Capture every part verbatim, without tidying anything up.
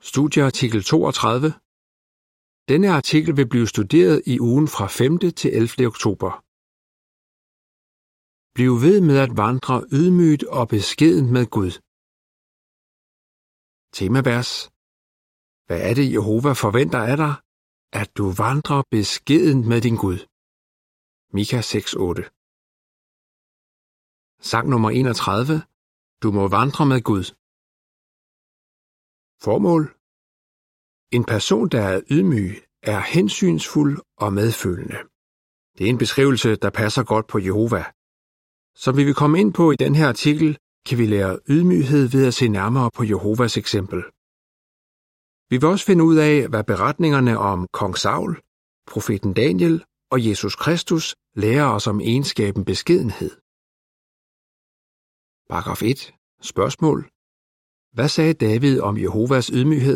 Studieartikel toogtredive. Denne artikel vil blive studeret i ugen fra femte til ellevte oktober. Bliv ved med at vandre ydmygt og beskedent med Gud. Temavers. Hvad er det, Jehova forventer af dig? At du vandrer beskedent med din Gud. Mika seks otte. Sang nummer enogtredive. Du må vandre med Gud. Formål. En person, der er ydmyg, er hensynsfuld og medfølende. Det er en beskrivelse, der passer godt på Jehova. Som vi vil komme ind på i den her artikel, kan vi lære ydmyghed ved at se nærmere på Jehovas eksempel. Vi vil også finde ud af, hvad beretningerne om kong Saul, profeten Daniel og Jesus Kristus lærer os om egenskaben beskedenhed. Paragraf et. Spørgsmål. Hvad sagde David om Jehovas ydmyghed?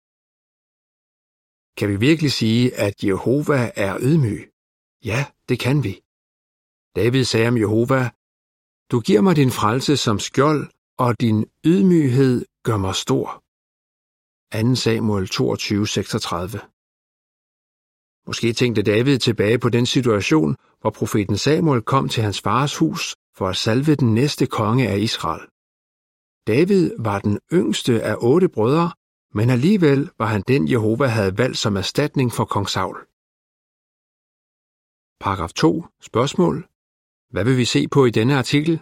Kan vi virkelig sige, at Jehova er ydmyg? Ja, det kan vi. David sagde om Jehova, du giver mig din frelse som skjold, og din ydmyghed gør mig stor. anden Samuel toogtyve seksogtredive. Måske tænkte David tilbage på den situation, hvor profeten Samuel kom til hans fars hus for at salve den næste konge af Israel. David var den yngste af otte brødre, men alligevel var han den, Jehova havde valgt som erstatning for kong Saul. Paragraf to. Spørgsmål. Hvad vil vi se på i denne artikel?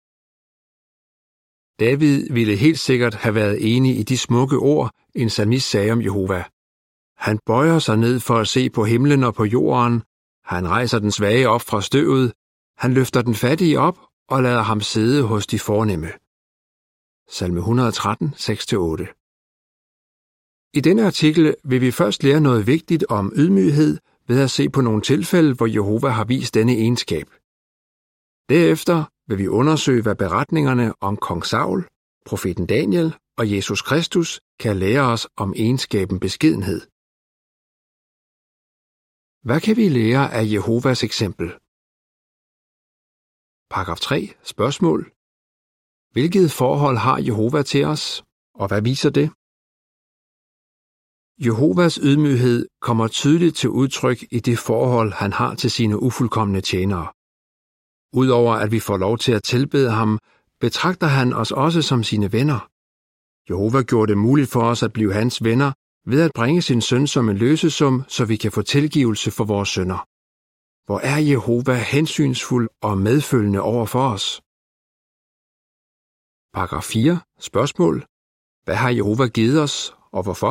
David ville helt sikkert have været enig i de smukke ord, en salmist sagde om Jehova. Han bøjer sig ned for at se på himlen og på jorden. Han rejser den svage op fra støvet. Han løfter den fattige op og lader ham sidde hos de fornemme. Salme et hundrede og tretten, seks til otte. I denne artikel vil vi først lære noget vigtigt om ydmyghed ved at se på nogle tilfælde, hvor Jehova har vist denne egenskab. Derefter vil vi undersøge, hvad beretningerne om kong Saul, profeten Daniel og Jesus Kristus kan lære os om egenskaben beskedenhed. Hvad kan vi lære af Jehovas eksempel? Paragraf tre. Spørgsmål. Hvilket forhold har Jehova til os, og hvad viser det? Jehovas ydmyghed kommer tydeligt til udtryk i det forhold, han har til sine ufuldkomne tjenere. Udover at vi får lov til at tilbede ham, betragter han os også som sine venner. Jehova gjorde det muligt for os at blive hans venner ved at bringe sin søn som en løsesum, så vi kan få tilgivelse for vores synder. Hvor er Jehova hensynsfuld og medfølende over for os? Paragraf fire. Spørgsmål. Hvad har Jehova givet os, og hvorfor?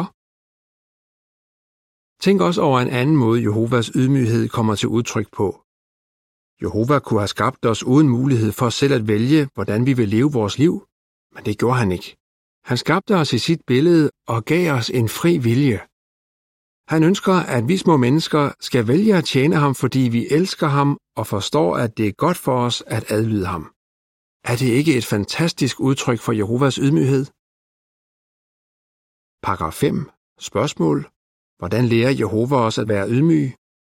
Tænk også over en anden måde, Jehovas ydmyghed kommer til udtryk på. Jehova kunne have skabt os uden mulighed for selv at vælge, hvordan vi vil leve vores liv, men det gjorde han ikke. Han skabte os i sit billede og gav os en fri vilje. Han ønsker, at vi små mennesker skal vælge at tjene ham, fordi vi elsker ham og forstår, at det er godt for os at adlyde ham. Er det ikke et fantastisk udtryk for Jehovas ydmyghed? Paragraf fem. Spørgsmål. Hvordan lærer Jehova os at være ydmyge?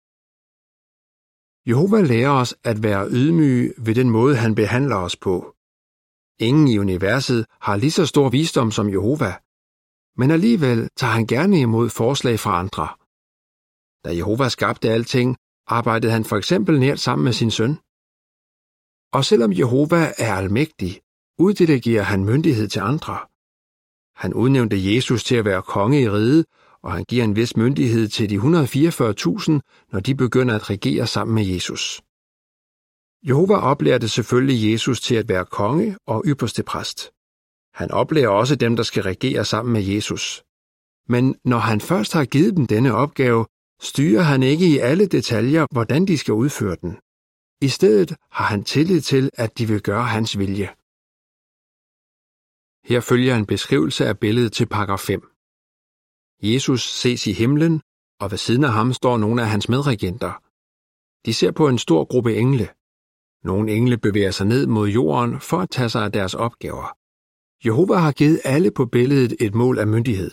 Jehova lærer os at være ydmyge ved den måde, han behandler os på. Ingen i universet har lige så stor visdom som Jehova, men alligevel tager han gerne imod forslag fra andre. Da Jehova skabte alting, arbejdede han for eksempel nært sammen med sin søn. Og selvom Jehova er almægtig, uddelegerer han myndighed til andre. Han udnævnte Jesus til at være konge i riget, og han giver en vis myndighed til de et hundrede og fireogfyrre tusind, når de begynder at regere sammen med Jesus. Jehova oplærte selvfølgelig Jesus til at være konge og ypperste præst. Han oplærer også dem, der skal regere sammen med Jesus. Men når han først har givet dem denne opgave, styrer han ikke i alle detaljer, hvordan de skal udføre den. I stedet har han tillid til, at de vil gøre hans vilje. Her følger en beskrivelse af billedet til paragraf fem. Jesus ses i himlen, og ved siden af ham står nogle af hans medregenter. De ser på en stor gruppe engle. Nogle engle bevæger sig ned mod jorden for at tage sig af deres opgaver. Jehova har givet alle på billedet et mål af myndighed.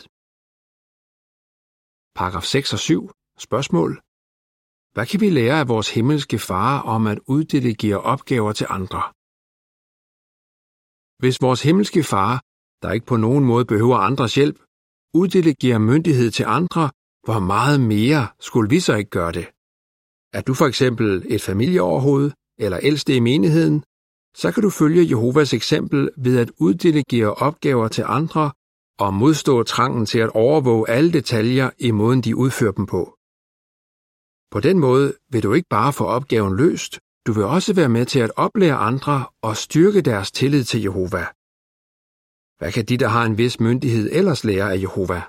Paragraf seks og syv. Spørgsmål. Hvad kan vi lære af vores himmelske far om at uddelegere opgaver til andre? Hvis vores himmelske far, der ikke på nogen måde behøver andres hjælp, uddelegerer myndighed til andre, hvor meget mere skulle vi så ikke gøre det? Er du for eksempel et familieoverhoved eller ældste i menigheden, så kan du følge Jehovas eksempel ved at uddelegere opgaver til andre og modstå trangen til at overvåge alle detaljer i måden, de udfører dem på. På den måde vil du ikke bare få opgaven løst, du vil også være med til at oplære andre og styrke deres tillid til Jehova. Hvad kan de, der har en vis myndighed, ellers lære af Jehova?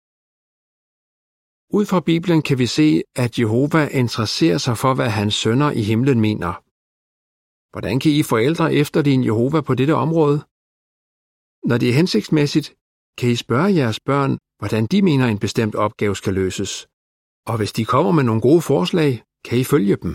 Ud fra Bibelen kan vi se, at Jehova interesserer sig for, hvad hans sønner i himlen mener. Hvordan kan I forældre efterligne Jehova på dette område? Når det er hensigtsmæssigt, kan I spørge jeres børn, hvordan de mener en bestemt opgave skal løses. Og hvis de kommer med nogle gode forslag, kan I følge dem.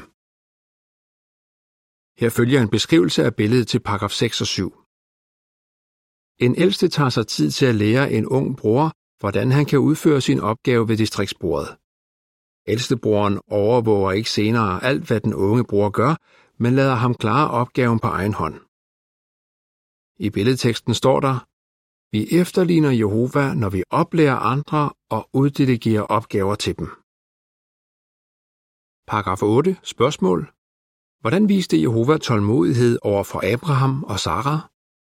Her følger en beskrivelse af billedet til paragraf seks og syv. En ældste tager sig tid til at lære en ung bror, hvordan han kan udføre sin opgave ved distriktsbordet. Ældstebroren overvåger ikke senere alt, hvad den unge bror gør, men lader ham klare opgaven på egen hånd. I billedteksten står der: Vi efterligner Jehova, når vi oplærer andre og uddelegerer opgaver til dem. Paragraf otte. Spørgsmål. Hvordan viste Jehova tålmodighed over for Abraham og Sara?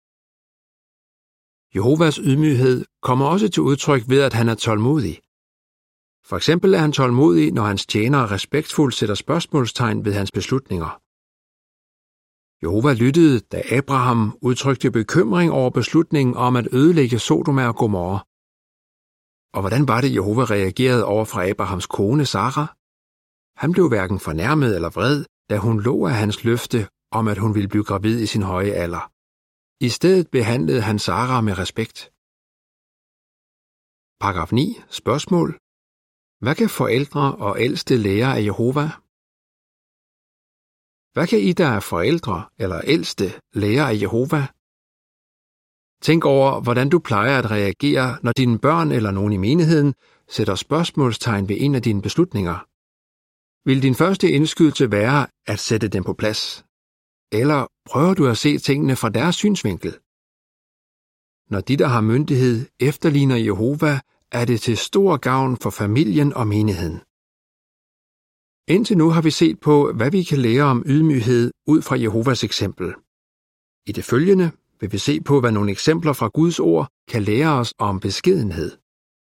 Jehovas ydmyghed kommer også til udtryk ved, at han er tålmodig. For eksempel er han tålmodig, når hans tjenere respektfuldt sætter spørgsmålstegn ved hans beslutninger. Jehova lyttede, da Abraham udtrykte bekymring over beslutningen om at ødelægge Sodoma og Gomorra. Og hvordan var det, Jehova reagerede over for Abrahams kone Sara? Han blev hverken fornærmet eller vred, da hun lå af hans løfte om, at hun ville blive gravid i sin høje alder. I stedet behandlede han Sara med respekt. Paragraf ni. Spørgsmål. Hvad kan forældre og ældste lære af Jehova? Hvad kan I, der er forældre eller ældste, lære af Jehova? Tænk over, hvordan du plejer at reagere, når dine børn eller nogen i menigheden sætter spørgsmålstegn ved en af dine beslutninger. Vil din første indskydelse være at sætte dem på plads? Eller prøver du at se tingene fra deres synsvinkel? Når de, der har myndighed, efterligner Jehova, er det til stor gavn for familien og menigheden. Indtil nu har vi set på, hvad vi kan lære om ydmyghed ud fra Jehovas eksempel. I det følgende vil vi se på, hvad nogle eksempler fra Guds ord kan lære os om beskedenhed.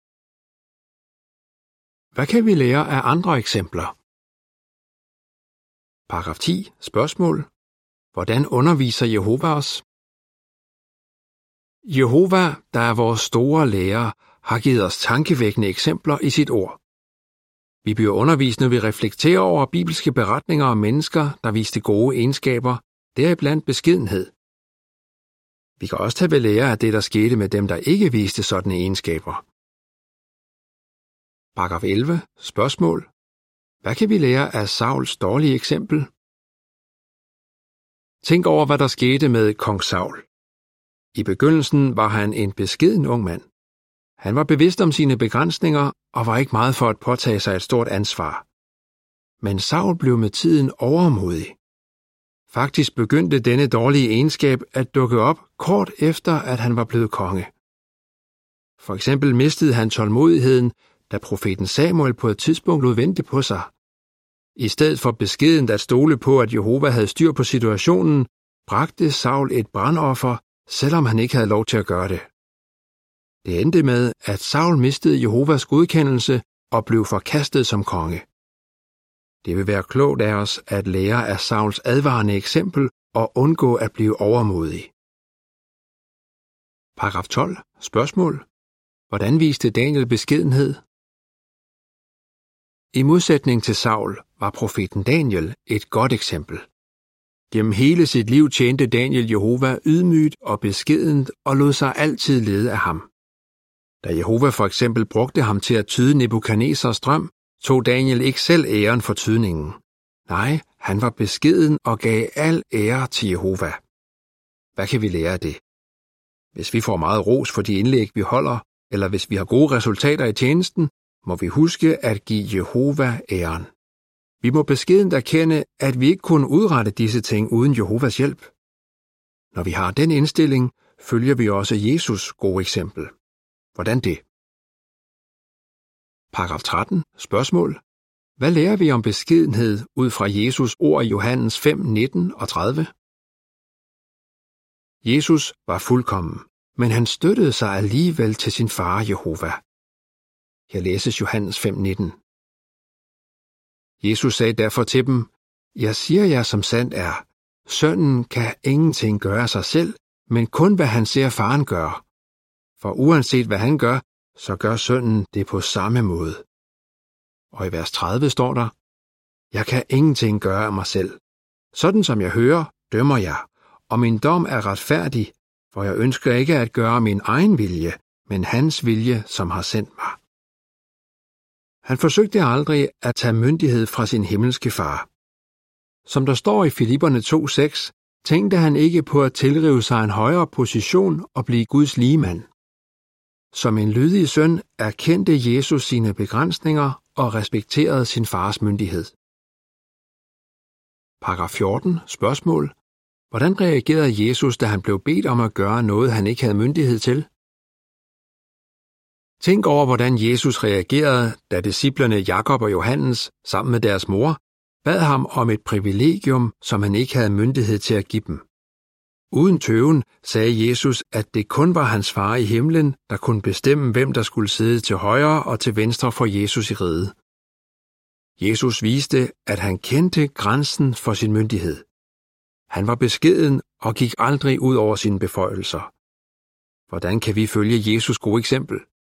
Hvad kan vi lære af andre eksempler? Paragraf ti. Spørgsmål. Hvordan underviser Jehova os? Jehova, der er vores store lærer, har givet os tankevækkende eksempler i sit ord. Vi bliver undervist, når vi reflekterer over bibelske beretninger om mennesker, der viste gode egenskaber, deriblandt beskedenhed. Vi kan også tage ved lære af det, der skete med dem, der ikke viste sådanne egenskaber. Paragraf elleve. Spørgsmål. Hvad kan vi lære af Sauls dårlige eksempel? Tænk over, hvad der skete med kong Saul. I begyndelsen var han en beskeden ung mand. Han var bevidst om sine begrænsninger og var ikke meget for at påtage sig et stort ansvar. Men Saul blev med tiden overmodig. Faktisk begyndte denne dårlige egenskab at dukke op kort efter, at han var blevet konge. For eksempel mistede han tålmodigheden, da profeten Samuel på et tidspunkt lod vente på sig. I stedet for beskedent at stole på, at Jehova havde styr på situationen, bragte Saul et brandoffer, selvom han ikke havde lov til at gøre det. Det endte med, at Saul mistede Jehovas godkendelse og blev forkastet som konge. Det vil være klogt af os at lære af Sauls advarende eksempel og undgå at blive overmodig. Paragraf tolv. Spørgsmål. Hvordan viste Daniel beskedenhed? I modsætning til Saul var profeten Daniel et godt eksempel. Gennem hele sit liv tjente Daniel Jehova ydmygt og beskedent og lod sig altid lede af ham. Da Jehova for eksempel brugte ham til at tyde Nebukadnesars drøm, tog Daniel ikke selv æren for tydningen. Nej, han var beskeden og gav al ære til Jehova. Hvad kan vi lære af det? Hvis vi får meget ros for de indlæg, vi holder, eller hvis vi har gode resultater i tjenesten, må vi huske at give Jehova æren. Vi må beskedent erkende, at vi ikke kunne udrette disse ting uden Jehovas hjælp. Når vi har den indstilling, følger vi også Jesus gode eksempel. Hvordan det? Paragraf tretten. Spørgsmål. Hvad lærer vi om beskedenhed ud fra Jesus ord i Johannes fem, nitten og tredive? Jesus var fuldkommen, men han støttede sig alligevel til sin far Jehova. Her læses Johannes fem, nitten. Jesus sagde derfor til dem, jeg siger jer som sandt er, sønnen kan ingenting gøre sig selv, men kun hvad han ser faren gøre. For uanset hvad han gør, så gør sønnen det på samme måde. Og i vers tredive står der, jeg kan ingenting gøre af mig selv. Sådan som jeg hører, dømmer jeg, og min dom er retfærdig, for jeg ønsker ikke at gøre min egen vilje, men hans vilje, som har sendt mig. Han forsøgte aldrig at tage myndighed fra sin himmelske far. Som der står i Filipperne to, seks, tænkte han ikke på at tilrive sig en højere position og blive Guds ligemand. Som en lydig søn erkendte Jesus sine begrænsninger og respekterede sin fars myndighed. Paragraf fjorten. Spørgsmål. Hvordan reagerede Jesus, da han blev bedt om at gøre noget, han ikke havde myndighed til? Tænk over, hvordan Jesus reagerede, da disciplerne Jakob og Johannes, sammen med deres mor, bad ham om et privilegium, som han ikke havde myndighed til at give dem. Uden tøven sagde Jesus, at det kun var hans far i himlen, der kunne bestemme, hvem der skulle sidde til højre og til venstre for Jesus i riget. Jesus viste, at han kendte grænsen for sin myndighed. Han var beskeden og gik aldrig ud over sine beføjelser. Hvordan kan vi følge Jesus gode eksempel?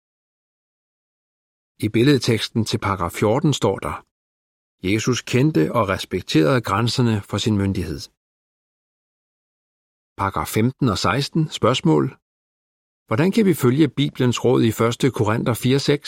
I billedteksten til paragraf fjorten står der, Jesus kendte og respekterede grænserne for sin myndighed. Paragraf femten og seksten. Spørgsmål. Hvordan kan vi følge Bibelens råd i første Korinther fire, seks?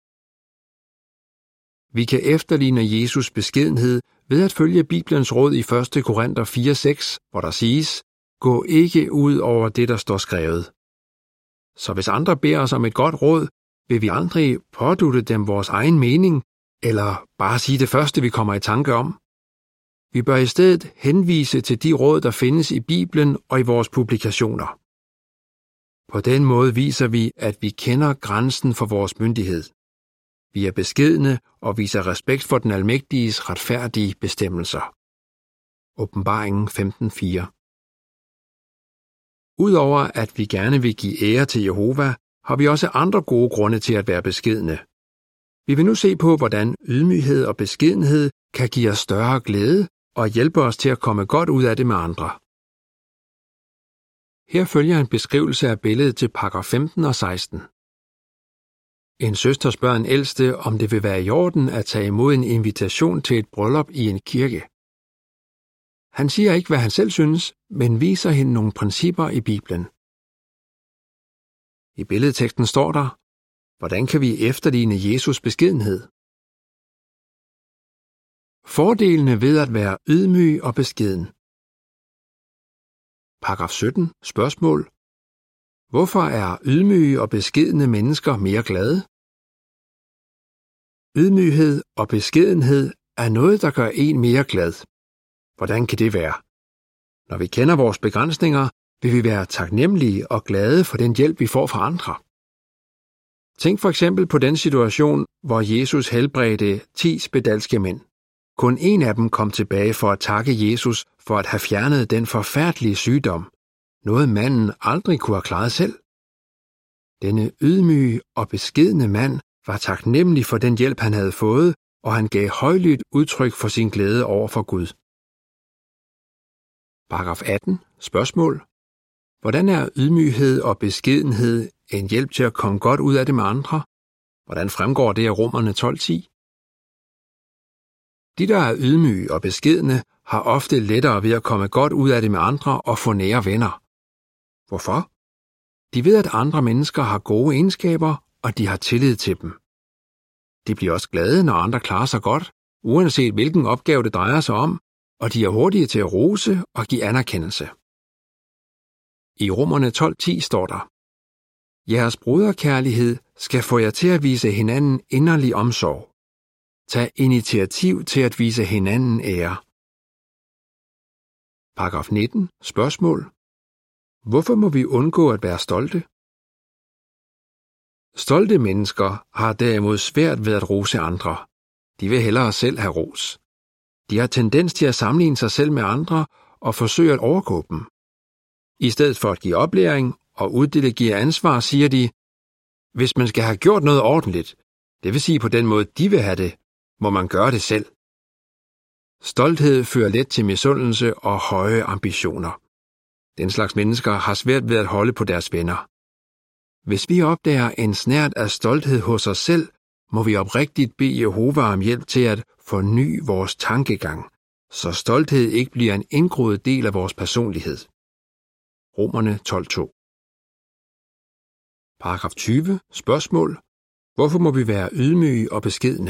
Vi kan efterligne Jesus beskedenhed ved at følge Bibelens råd i første Korinther fire, seks, hvor der siges, gå ikke ud over det, der står skrevet. Så hvis andre beder os om et godt råd, vil vi aldrig pådutte dem vores egen mening, eller bare sige det første, vi kommer i tanke om. Vi bør i stedet henvise til de råd, der findes i Bibelen og i vores publikationer. På den måde viser vi, at vi kender grænsen for vores myndighed. Vi er beskedne og viser respekt for den almægtiges retfærdige bestemmelser. Åbenbaringen femten, fire. Udover at vi gerne vil give ære til Jehova, har vi også andre gode grunde til at være beskedne. Vi vil nu se på, hvordan ydmyghed og beskedenhed kan give os større glæde og hjælpe os til at komme godt ud af det med andre. Her følger en beskrivelse af billedet til paragraf femten og seksten. En søster spørger en ældste, om det vil være i orden at tage imod en invitation til et bryllup i en kirke. Han siger ikke, hvad han selv synes, men viser hende nogle principper i Bibelen. I billedteksten står der, hvordan kan vi efterligne Jesus beskedenhed? Fordelene ved at være ydmyg og beskeden. Paragraf sytten. Spørgsmål. Hvorfor er ydmyge og beskedne mennesker mere glade? Ydmyghed og beskedenhed er noget, der gør en mere glad. Hvordan kan det være? Når vi kender vores begrænsninger, vil vi være taknemmelige og glade for den hjælp, vi får fra andre. Tænk for eksempel på den situation, hvor Jesus helbredte ti spedalske mænd. Kun en af dem kom tilbage for at takke Jesus for at have fjernet den forfærdelige sygdom, noget manden aldrig kunne have klaret selv. Denne ydmyge og beskedne mand var taknemmelig for den hjælp, han havde fået, og han gav højlydt udtryk for sin glæde over for Gud. Paragraf atten. Spørgsmål. Hvordan er ydmyghed og beskedenhed en hjælp til at komme godt ud af det med andre? Hvordan fremgår det af Romerne tolv, ti? De, der er ydmyge og beskedne, har ofte lettere ved at komme godt ud af det med andre og få nære venner. Hvorfor? De ved, at andre mennesker har gode egenskaber, og de har tillid til dem. De bliver også glade, når andre klarer sig godt, uanset hvilken opgave det drejer sig om, og de er hurtige til at rose og give anerkendelse. I Romerne tolv, ti står der, jeres broderkærlighed skal få jer til at vise hinanden inderlig omsorg. Tag initiativ til at vise hinanden ære. Paragraf nitten. Spørgsmål. Hvorfor må vi undgå at være stolte? Stolte mennesker har derimod svært ved at rose andre. De vil hellere selv have ros. De har tendens til at sammenligne sig selv med andre og forsøge at overgå dem. I stedet for at give oplæring og uddelegere ansvar, siger de, hvis man skal have gjort noget ordentligt, det vil sige på den måde, de vil have det, må man gøre det selv. Stolthed fører let til misundelse og høje ambitioner. Den slags mennesker har svært ved at holde på deres venner. Hvis vi opdager en snert af stolthed hos os selv, må vi oprigtigt bede Jehova om hjælp til at forny vores tankegang, så stolthed ikke bliver en indgroet del af vores personlighed. Romerne tolv to. Paragraf tyve. Spørgsmål. Hvorfor må vi være ydmyge og beskedne?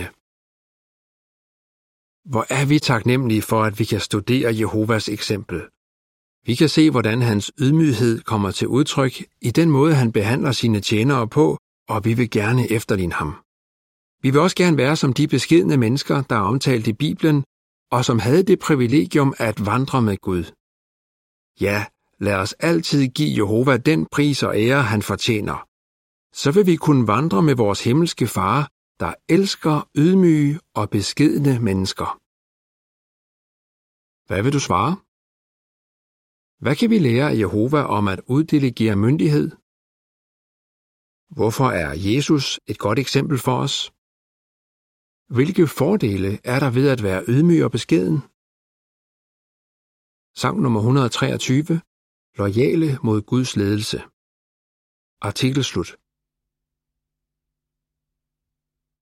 Hvor er vi taknemmelige for, at vi kan studere Jehovas eksempel. Vi kan se, hvordan hans ydmyghed kommer til udtryk i den måde, han behandler sine tjenere på, og vi vil gerne efterligne ham. Vi vil også gerne være som de beskedne mennesker, der er omtalt i Bibelen, og som havde det privilegium at vandre med Gud. Ja, lad os altid give Jehova den pris og ære, han fortjener. Så vil vi kunne vandre med vores himmelske Far, der elsker ydmyge og beskedne mennesker. Hvad vil du svare? Hvad kan vi lære af Jehova om at uddelegere myndighed? Hvorfor er Jesus et godt eksempel for os? Hvilke fordele er der ved at være ydmyg og beskeden? Sang nummer et hundrede og treogtyve. Loyale mod Guds ledelse. Artikel slut.